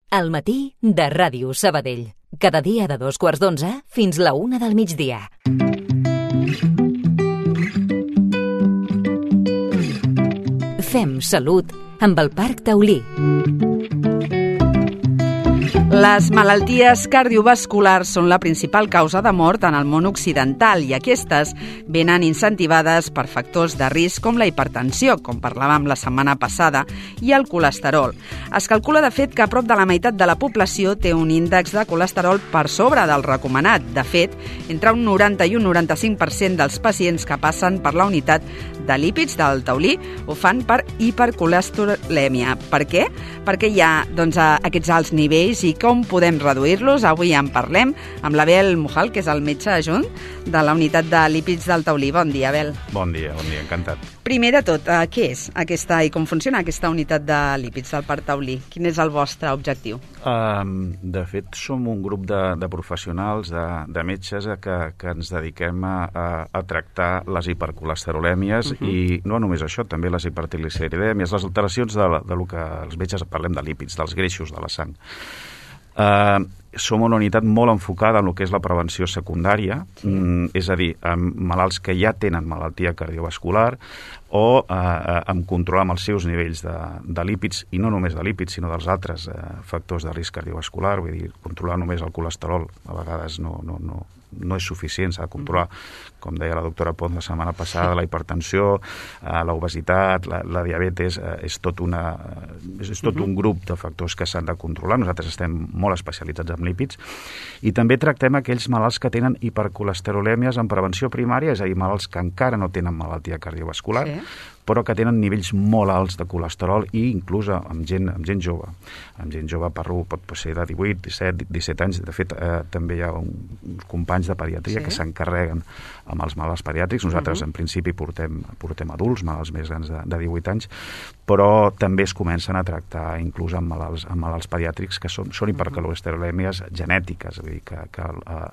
Al matí de Ràdio Sabadell. Cada dia de 2:15 fins la 1 del migdia. Fem salut amb el Parc Taulí. Les malalties cardiovasculars són la principal causa de mort en el món occidental i aquestes venen incentivades per factors de risc com la hipertensió, com parlàvem la setmana passada, i el colesterol. Es calcula, de fet, que prop de la meitat de la població té un índex de colesterol per sobre del recomanat. De fet, entre un 90 i un 95% dels pacients que passen per la unitat de lípids del taulí ho fan per hipercolesterolèmia. Per què? Perquè hi ha aquests alts nivells i com podem reduir-los. Avui en parlem amb l'Abel Mujal, que és el metge adjunt de la unitat de lípids del taulí. Bon dia, Abel. Bon dia, encantat. Primer de tot, què és aquesta i com funciona aquesta unitat de lípids del Parc Taulí? Quin és el vostre objectiu? De fet, som un grup de professionals, de metges que ens dediquem a tractar les hipercolesterolèmies i no només això, també les hipertrigliceridèmies, les alteracions de lo que els metges parlem de lípids, dels greixos de la sang. Som una unitat molt enfocada en el que és la prevenció secundària, és a dir, amb malalts que ja tenen malaltia cardiovascular o amb controlar amb els seus nivells de lípids, i no només de lípids, sinó dels altres factors de risc cardiovascular. Vull dir, controlar només el colesterol a vegades no és suficient, s'ha de controlar, com deia la doctora Pons la setmana passada, la hipertensió, l'obesitat, la diabetes, és tot un grup de factors que s'han de controlar. Nosaltres estem molt especialitzats en lípids i també tractem aquells malalts que tenen hipercolesterolèmies en prevenció primària, és a dir, malalts que encara no tenen malaltia cardiovascular, però que tenen nivells molt alts de colesterol i inclús amb gent jove. Amb gent jove parlo, pot ser de 18, 17 anys. De fet, també hi ha uns companys de pediatria que s'encarreguen amb els malalts pediàtrics. Nosaltres, en principi, portem adults, malalts més grans de 18 anys, però també es comencen a tractar inclús amb malalts pediàtrics que són hipercolesterolèmies genètiques, vull dir que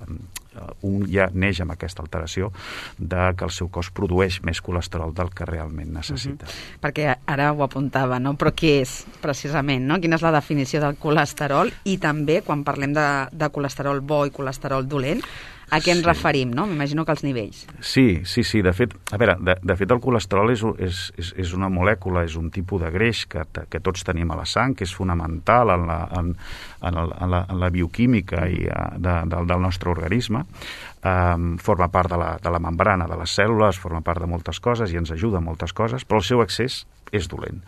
un ja neix amb aquesta alteració de que el seu cos produeix més colesterol del que realment necessita. Perquè ara ho apuntava, no? Però què és precisament, no? Quina és la definició del colesterol? I també, quan parlem de colesterol bo i colesterol dolent, a què ens referim, no? M'imagino que els nivells. Sí. De fet, el colesterol és una molècula, és un tipus de greix que tots tenim a la sang, que és fonamental en la bioquímica del nostre organisme. Forma part de la membrana de les cèl·lules, forma part de moltes coses i ens ajuda en moltes coses, però el seu excés és dolent.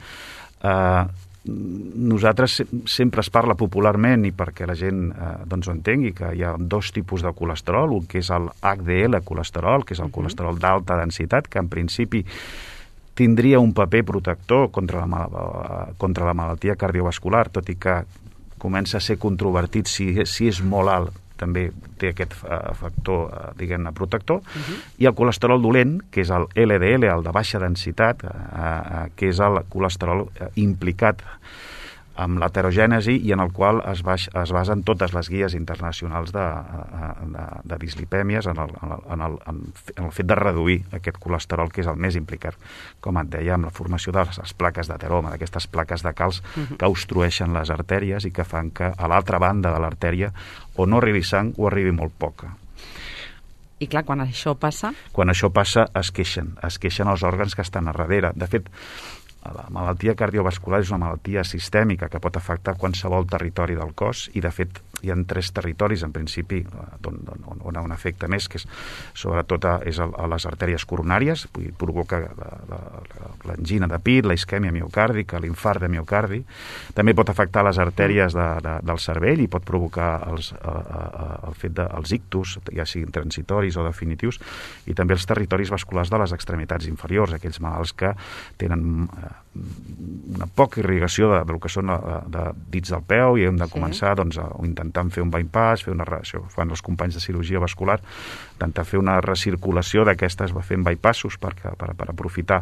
Nosaltres sempre es parla popularment i perquè la gent ho entengui que hi ha dos tipus de colesterol, un que és el HDL colesterol, que és el colesterol d'alta densitat, que en principi tindria un paper protector contra la malaltia cardiovascular, tot i que comença a ser controvertit si és molt alt, també té aquest factor, diguem-ne, protector, i el colesterol dolent, que és el LDL, el de baixa densitat, que és el colesterol implicat amb l'heterogènesi i en el qual es basen totes les guies internacionals de dislipèmies en el fet de reduir aquest colesterol, que és el més implicat, com et deia, amb la formació de les plaques d'ateroma, d'aquestes plaques de calç que obstrueixen les artèries i que fan que a l'altra banda de l'artèria o no arribi sang o arribi molt poca. I clar, quan això passa? Quan això passa es queixen els òrgans que estan a darrere. De fet, la malaltia cardiovascular és una malaltia sistèmica que pot afectar qualsevol territori del cos i, de fet, hi ha 3 territoris, en principi, on hi ha un efecte més, que sobretot és a les artèries coronàries, provoca l'angina de Pitt, la isquèmia miocàrdica, l'infart de miocardi. També pot afectar les artèries del cervell i pot provocar el fet dels ictus, ja siguin transitoris o definitius, i també els territoris vasculars de les extremitats inferiors, aquells malalts que tenen una poca irrigació del que són de dits del peu i hem de començar intentant fer un bypass, fer una reacció, fan els companys de cirurgia vascular, intentar fer una recirculació d'aquestes fent bypassos per aprofitar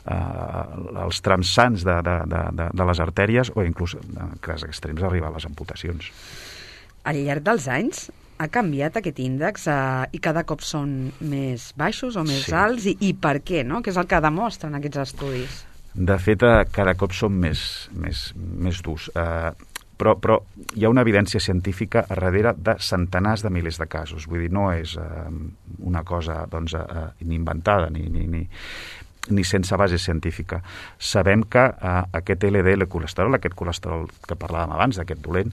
els trams sants de les artèries o inclús en cas extrems arribar a les amputacions. Al llarg dels anys ha canviat aquest índex i cada cop són més baixos o més alts i per què, no? Què és el que demostren aquests estudis? De fet, cada cop són més durs. però hi ha una evidència científica a darrere de centenars de milers de casos. Vull dir, no és una cosa doncs, ni inventada ni sense base científica. Sabem que aquest LDL colesterol, aquest colesterol que parlàvem abans, d'aquest dolent,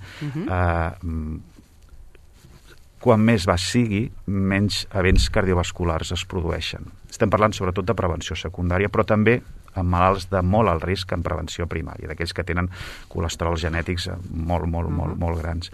quan més baix sigui, menys events cardiovasculars es produeixen. Estem parlant sobretot de prevenció secundària, però també en malalts de molt alt risc en prevenció primària, d'aquells que tenen colesterols genètics molt grans.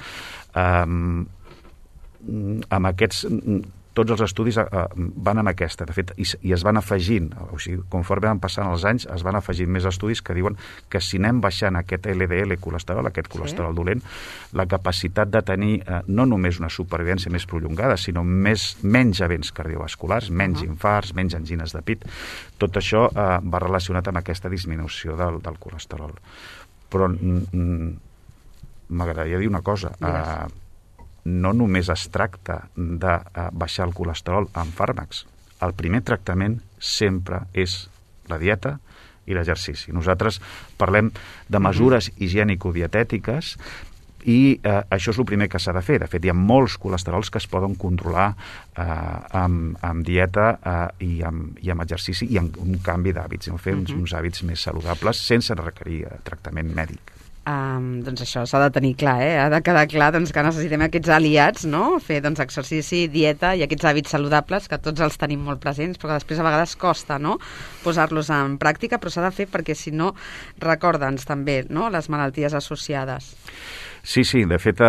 Amb aquests... Tots els estudis van amb aquesta, de fet, i es van afegint, o sigui, conforme van passant els anys, es van afegint més estudis que diuen que si anem baixant aquest LDL colesterol, aquest colesterol dolent, la capacitat de tenir no només una supervivència més prolongada, sinó menys events cardiovasculars, menys infarts, menys angines de pit, tot això va relacionat amb aquesta disminució del colesterol. Però m'agradaria dir una cosa, no només es tracta de baixar el colesterol amb fàrmacs. El primer tractament sempre és la dieta i l'exercici. Nosaltres parlem de mesures higiènico-dietètiques i això és el primer que s'ha de fer. De fet, hi ha molts colesterols que es poden controlar amb dieta i amb exercici i amb un canvi d'hàbits, fer uns hàbits més saludables sense requerir tractament mèdic. Doncs això s'ha de tenir clar, ha de quedar clar que necessitem aquests aliats, no? Fer exercici, dieta i aquests hàbits saludables que tots els tenim molt presents, però que després a vegades costa, no?, posar-los en pràctica, però s'ha de fer perquè si no, recorda'ns també, no?, les malalties associades. Sí, de fet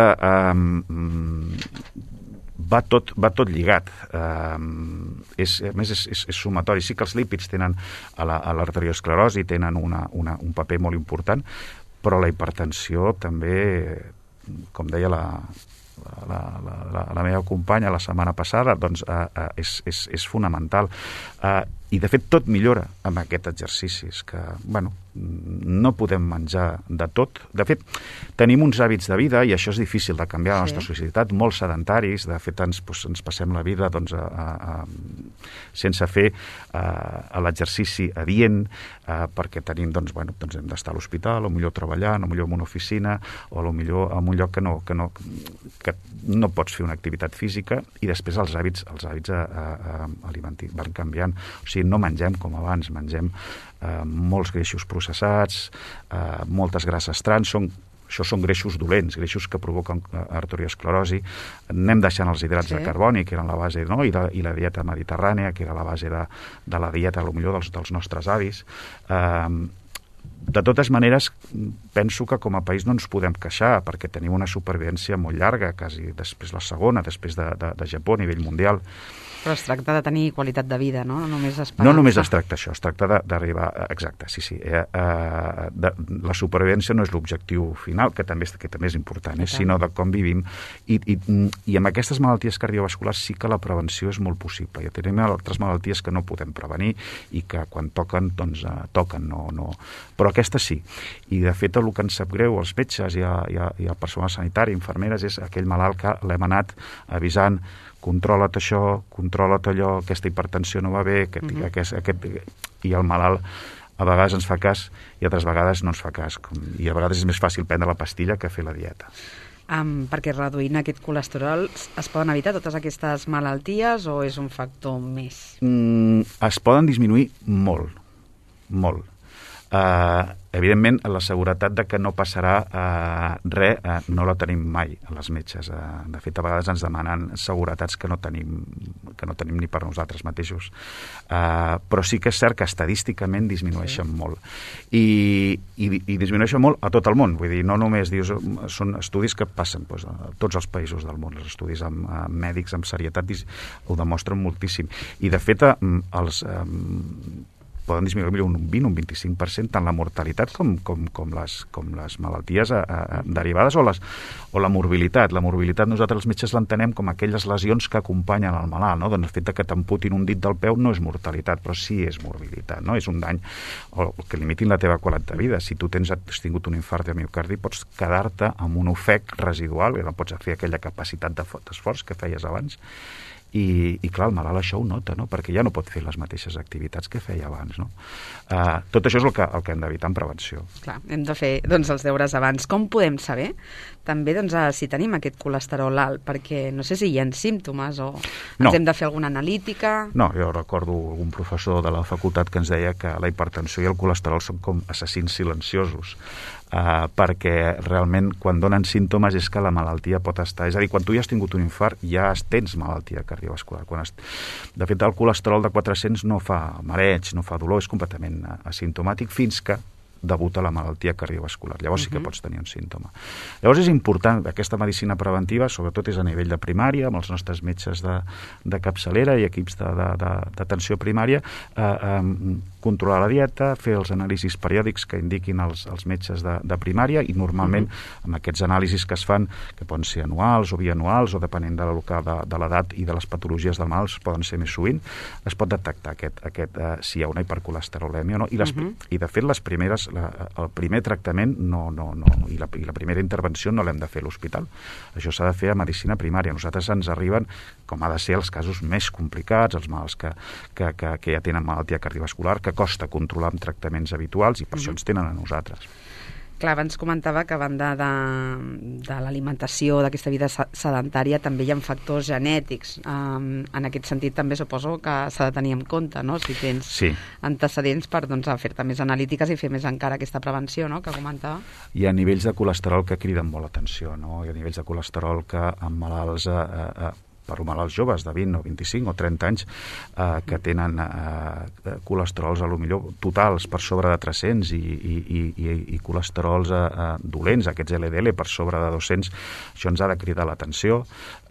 va tot lligat. A més, és sumatori. Sí que els lípids tenen a l'arteriosclerosi tenen un paper molt important, però la hipertensió també, com deia la meva companya la setmana passada, doncs és fonamental. I, de fet, tot millora amb aquest exercici. És que, no podem menjar de tot. De fet, tenim uns hàbits de vida, i això és difícil de canviar a la nostra societat, molt sedentaris. De fet, ens passem la vida sense fer l'exercici adient, perquè tenim, hem d'estar a l'hospital, o millor treballant, o millor en una oficina, o millor en un lloc que no pots fer una activitat física, i després els hàbits alimenticis van canviant. O sigui, no mengem com abans, mengem molts greixos processats, moltes grasses trans, això són greixos dolents, greixos que provoquen arteriosclerosi. Anem deixant els hidrats de carboni, que eren la base, no?, i la dieta mediterrània, que era la base de la dieta, potser dels nostres avis. De totes maneres, penso que com a país no ens podem queixar, perquè tenim una supervivència molt llarga, quasi després la segona, després de Japó a nivell mundial. Però es tracta de tenir qualitat de vida, no? No només es tracta això, es tracta d'arribar... Exacte, sí. La supervivència no és l'objectiu final, que també és important, sinó de com vivim. I amb aquestes malalties cardiovasculars sí que la prevenció és molt possible. Ja tenim altres malalties que no podem prevenir i que quan toquen, doncs toquen, no. Però aquesta sí. I de fet el que ens sap greu als metges i al personal sanitari, infermeres, és aquell malalt que l'hem anat avisant: controla't això, controla't allò, aquesta hipertensió no va bé, i el malalt a vegades ens fa cas i altres vegades no ens fa cas. I a vegades és més fàcil prendre la pastilla que fer la dieta. Perquè reduint aquest colesterol es poden evitar totes aquestes malalties o és un factor més? Es poden disminuir molt. Evidentment, la seguretat de que no passarà res no la tenim mai a les metges. De fet, a vegades ens demanen seguretats que no tenim ni per nosaltres mateixos. Però sí que és cert que estadísticament disminueixen molt. I disminueixen molt a tot el món. Vull dir, no només són estudis que passen a tots els països del món. Els estudis amb mèdics, amb serietat, ho demostren moltíssim. I, de fet, poden disminuir un 20 o un 25% tant la mortalitat com les malalties derivades o la morbilitat. La morbilitat nosaltres els metges l'entenem com aquelles lesions que acompanyen el malalt, no? Doncs el fet que t'amputin un dit del peu no és mortalitat, però sí és morbilitat, no? És un dany que limitin la teva qualitat de vida. Si tu has tingut un infart de miocardi, pots quedar-te amb un ofec residual, que no pots fer aquella capacitat d'esforç que feies abans, i clar, el malalt això ho nota, no? Perquè ja no pot fer les mateixes activitats que feia abans, no? Tot això és el que hem d'evitar en prevenció. Clar, hem de fer els deures abans. Com podem saber també si tenim aquest colesterol alt? Perquè no sé si hi ha símptomes o ens hem de fer alguna analítica. No, jo recordo un professor de la facultat que ens deia que la hipertensió i el colesterol són com assassins silenciosos, perquè realment quan donen símptomes és que la malaltia pot estar... És a dir, quan tu ja has tingut un infart ja tens malaltia cardiovascular. De fet, el colesterol de 400 no fa mareig, no fa dolor, és completament asimptomàtic fins que debuta la malaltia cardiovascular. Llavors sí que pots tenir un símptoma. Llavors és important, aquesta medicina preventiva, sobretot és a nivell de primària, amb els nostres metges de capçalera i equips d'atenció primària, controlar la dieta, fer els anàlisis periòdics que indiquin els metges de primària i normalment amb aquests anàlisis que es fan, que poden ser anuals o bianuals o depenent de l'edat i de les patologies del malalt, poden ser més sovint, es pot detectar si hi ha una hipercolesterolèmia o no. I de fet el primer tractament i la primera intervenció no l'hem de fer a l'hospital. Això s'ha de fer a medicina primària. Nosaltres ens arriben, com ha de ser, els casos més complicats, els malalts que ja tenen malaltia cardiovascular, que costa controlar amb tractaments habituals i per això ens tenen a nosaltres. Clar, abans comentava que a banda de l'alimentació, d'aquesta vida sedentària, també hi ha factors genètics. En aquest sentit també suposo que s'ha de tenir en compte, no? Si tens antecedents per fer-te més analítiques i fer més encara aquesta prevenció, no?, que comentava. Hi ha nivells de colesterol que criden molt l'atenció, no? Hi ha nivells de colesterol que en malalts per malalts joves de 20 o 25 o 30 anys que tenen colesterols potser totals per sobre de 300 i colesterols dolents, aquests LDL per sobre de 200, això ens ha de cridar l'atenció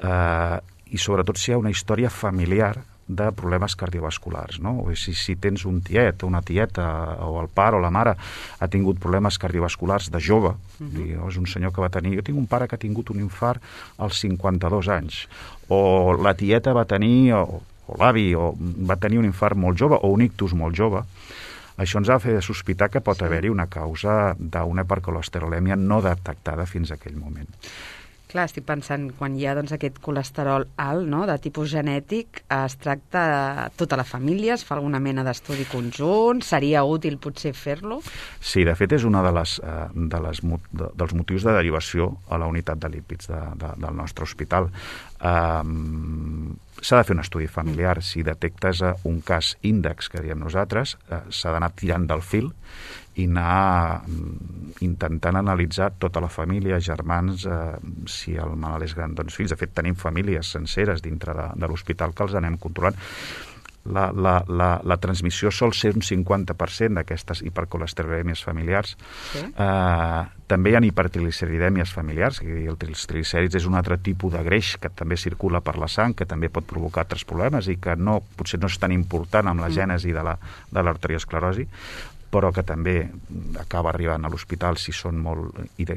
i sobretot si hi ha una història familiar de problemes cardiovasculars, no? Si tens un tiet o una tieta o el pare o la mare ha tingut problemes cardiovasculars de jove, és un senyor que va tenir... Jo tinc un pare que ha tingut un infart als 52 anys, o la tieta va tenir, o l'avi va tenir un infart molt jove, o un ictus molt jove. Això ens ha de fer sospitar que pot haver-hi una causa d'una hipercolesterolèmia no detectada fins a aquell moment. Clar, estic pensant, quan hi ha aquest colesterol alt, no?, de tipus genètic, es tracta tota la família, es fa alguna mena d'estudi conjunt, seria útil potser fer-lo? Sí, de fet és una dels motius de derivació a la unitat de lípids del nostre hospital. S'ha de fer un estudi familiar. Si detectes un cas índex, que diem nosaltres, s'ha d'anar tirant del fil i anar intentant analitzar tota la família, germans, si el malalt és gran, doncs fills. De fet, tenim famílies senceres dintre de l'hospital que els anem controlant. La transmissió sol ser un 50% d'aquestes hipercolesterolèmies familiars. També hi ha hipertrigliceridèmies familiars, els triglicèrids és un altre tipus de greix que també circula per la sang, que també pot provocar altres problemes i que potser no és tan important amb la gènesi de l'arteriosclerosi, però que també acaba arribant a l'hospital si són molt...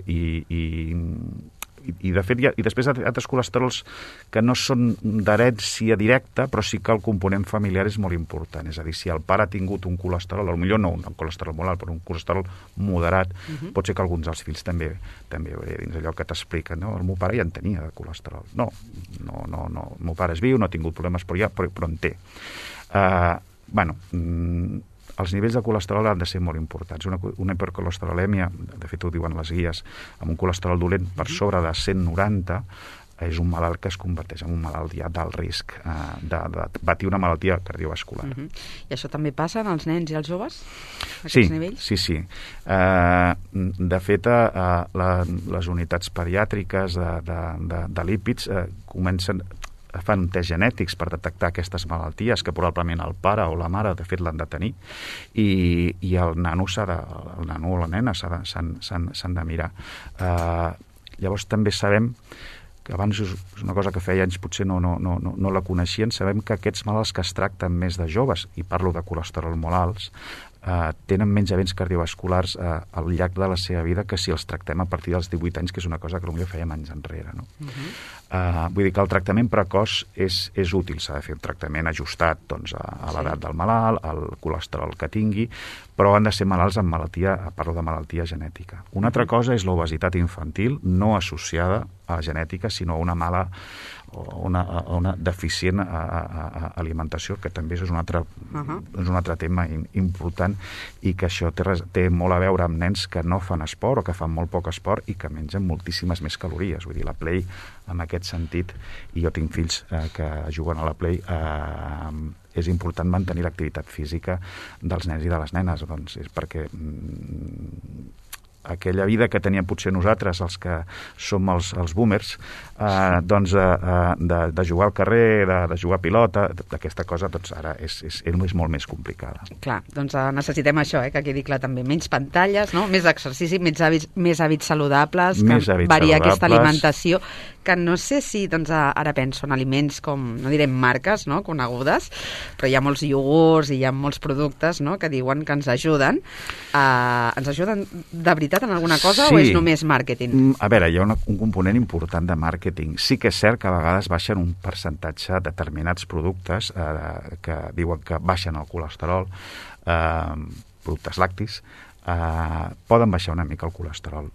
I de fet, i després hi ha altres colesterols que no són d'herència directa, però sí que el component familiar és molt important. És a dir, si el pare ha tingut un colesterol, potser no un colesterol molt alt, però un colesterol moderat, pot ser que alguns dels fills també ho heredin. Allò que t'expliquen, no? El meu pare ja en tenia de colesterol. No. El meu pare és viu, no ha tingut problemes, però en té. Els nivells de colesterol han de ser molt importants. Una hipercolesterolèmia, de fet ho diuen les guies, amb un colesterol dolent per sobre de 190, és un malalt que es converteix en un malalt ja d'alt risc de patir una malaltia cardiovascular. I això també passa en els nens i els joves? Sí. De fet, les unitats pediàtriques de lípids fan tests genètics per detectar aquestes malalties que probablement el pare o la mare de fet l'han de tenir i el nano o la nena s'han de mirar. Llavors també sabem que abans és una cosa que feia anys potser no la coneixien, sabem que aquests malalts que es tracten més de joves, i parlo de colesterol molt alts, tenen menys events cardiovasculars al llarg de la seva vida que si els tractem a partir dels 18 anys, que és una cosa que potser fèiem anys enrere. No? Vull dir que el tractament precoç és útil, s'ha de fer un tractament ajustat a l'edat del malalt, al colesterol que tingui, però han de ser malalts amb parlo de malaltia genètica. Una altra cosa és l'obesitat infantil no associada a la genètica, sinó a una mala o una deficient alimentació, que també és un altre tema important, i que això té molt a veure amb nens que no fan esport o que fan molt poc esport i que mengen moltíssimes més calories. Vull dir, la Play, en aquest sentit, i jo tinc fills que juguen a la Play, és important mantenir l'activitat física dels nens i de les nenes, doncs és perquè aquella vida que teníem potser nosaltres, els que som els boomers, de jugar al carrer, de jugar a pilota, d'aquesta cosa, doncs ara és molt més complicada. Clar, doncs necessitem això, que quedi clar també. Menys pantalles, no? Més exercici, més hàbits saludables, variar aquesta alimentació, que no sé si, doncs ara penso en aliments com, no direm marques, no?, conegudes, però hi ha molts iogurts i hi ha molts productes, no?, que diuen que ens ajuden. Ens ajuden de veritat en alguna cosa, sí, o és només màrqueting? A veure, hi ha un component important de màrqueting. Sí que és cert que a vegades baixen un percentatge de determinats productes que diuen que baixen el colesterol, productes làctics, poden baixar una mica el colesterol.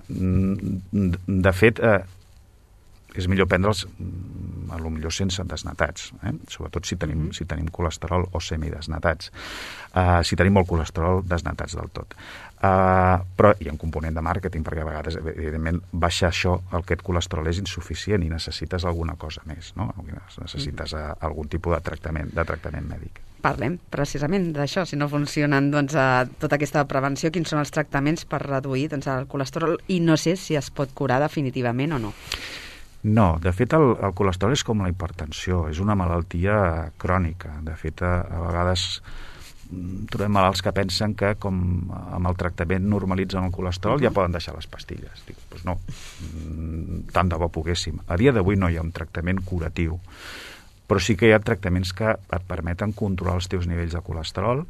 De fet, és millor prendre'ls potser sense desnatats, sobretot si tenim colesterol o semidesnatats. Si tenim molt colesterol, desnatats del tot. Però hi ha un component de màrqueting, perquè a vegades, evidentment, baixar això, aquest colesterol és insuficient i necessites alguna cosa més, no? Necessites algun tipus de tractament mèdic. Parlem precisament d'això, si no funcionen tota aquesta prevenció, quins són els tractaments per reduir el colesterol, i no sé si es pot curar definitivament o no. No, de fet el colesterol és com la hipertensió, és una malaltia crònica. De fet, a vegades trobem malalts que pensen que com amb el tractament normalitzen el colesterol ja poden deixar les pastilles. Dic, doncs no, tant de bo poguéssim. A dia d'avui no hi ha un tractament curatiu, però sí que hi ha tractaments que et permeten controlar els teus nivells de colesterol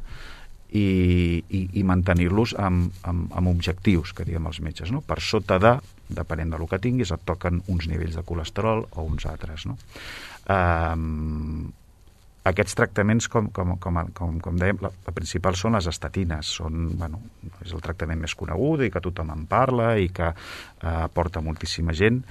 i mantenir-los amb objectius, que diguem els metges, no? Per sota depenent del que tinguis, et toquen uns nivells de colesterol o uns altres, no? Aquests tractaments, com dèiem, la principal són les estatines. És el tractament més conegut i que tothom en parla i que porta moltíssima gent,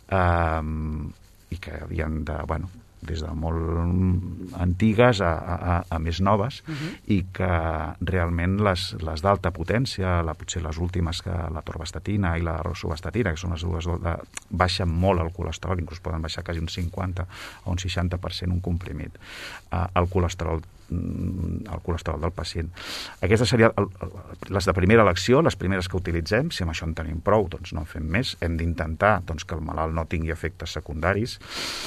i que havien des de molt antigues a més noves, i que realment les d'alta potència, potser les últimes, que la torvastatina i la rosuvastatina, que són les dues, baixen molt el colesterol, inclús poden baixar quasi un 50 o un 60% un comprimit. El colesterol del pacient. Aquestes serien les de primera elecció, les primeres que utilitzem. Si amb això en tenim prou, doncs no en fem més. Hem d'intentar que el malalt no tingui efectes secundaris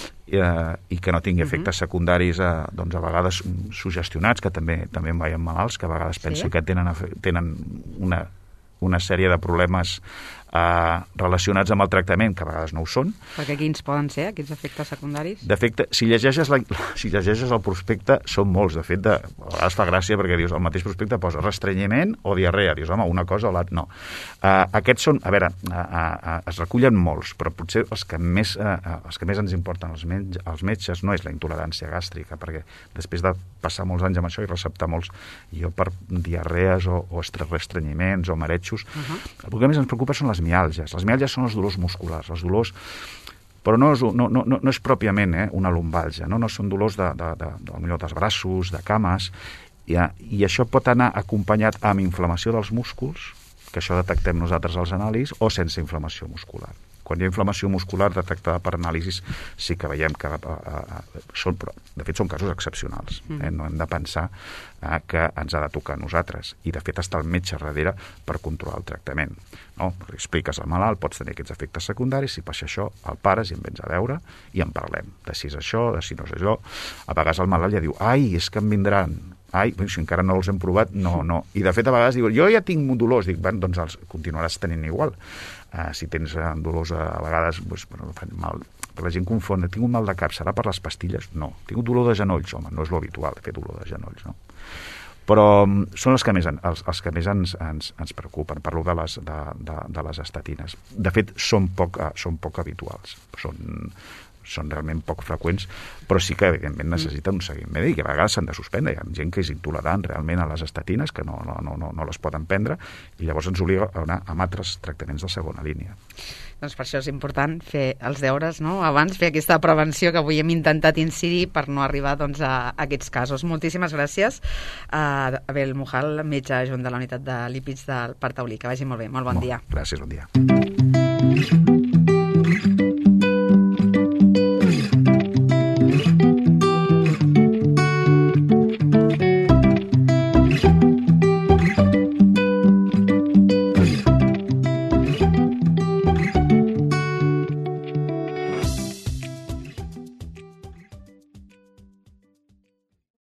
i que no tingui efectes secundaris a vegades sugestionats, que també en veiem malalts, que a vegades pensen que tenen una sèrie de problemes relacionats amb el tractament, que a vegades no ho són. Perquè quins poden ser, aquests efectes secundaris? Si llegeixes el prospecte, són molts. De fet, a vegades fa gràcia perquè dius, el mateix prospecte posa restrenyiment o diarrea. Dius, home, una cosa o l'altra. No. Aquests són, a veure, es recullen molts, però potser els que més ens importen als metges no és la intolerància gàstrica, perquè després de passar molts anys amb això i receptar molts, jo per diarrees o restrenyiments o maretxos, el que més ens preocupa són les miàlgies. Les miàlgies són els dolors musculars, els dolors, però no és pròpiament una lumbàlgia, no són dolors dels braços, de cames, i això pot anar acompanyat amb inflamació dels músculs, que això detectem nosaltres als anàlisis, o sense inflamació muscular. Quan hi ha inflamació muscular detectada per anàlisis, sí que veiem que de fet són casos excepcionals. No hem de pensar que ens ha de tocar a nosaltres. I de fet està el metge darrere per controlar el tractament. No? Expliques al malalt, pots tenir aquests efectes secundaris, si passa això, el pares i em vens a veure i en parlem. De si és això, de si no és això. A vegades el malalt ja diu, és que em vindran. Si encara no els hem provat, no. I de fet a vegades diu, jo ja tinc dolors. Dic, doncs els continuaràs tenint igual. Si tens dolors a vegades, fan mal. La gent confon, tinc un mal de cap, serà per les pastilles? No. Tinc un dolor de genolls, home, no és l'habitual, fer dolor de genolls, no? Però són els que més ens preocupen. Parlo de les estatines. De fet, són poc habituals. són realment poc freqüents, però sí que evidentment necessiten un seguiment mèdic i a vegades s'han de suspendre. Hi ha gent que és intolerant realment a les estatines, que no les poden prendre, i llavors ens obliga a anar amb altres tractaments de segona línia. Doncs per això és important fer els deures, no? Abans fer aquesta prevenció que avui hem intentat incidir per no arribar doncs, a aquests casos. Moltíssimes gràcies a Abel Mujal, metge adjunt de la unitat de lípids del Parc Taulí. Que vagi molt bé. Molt bon dia. Gràcies, bon dia.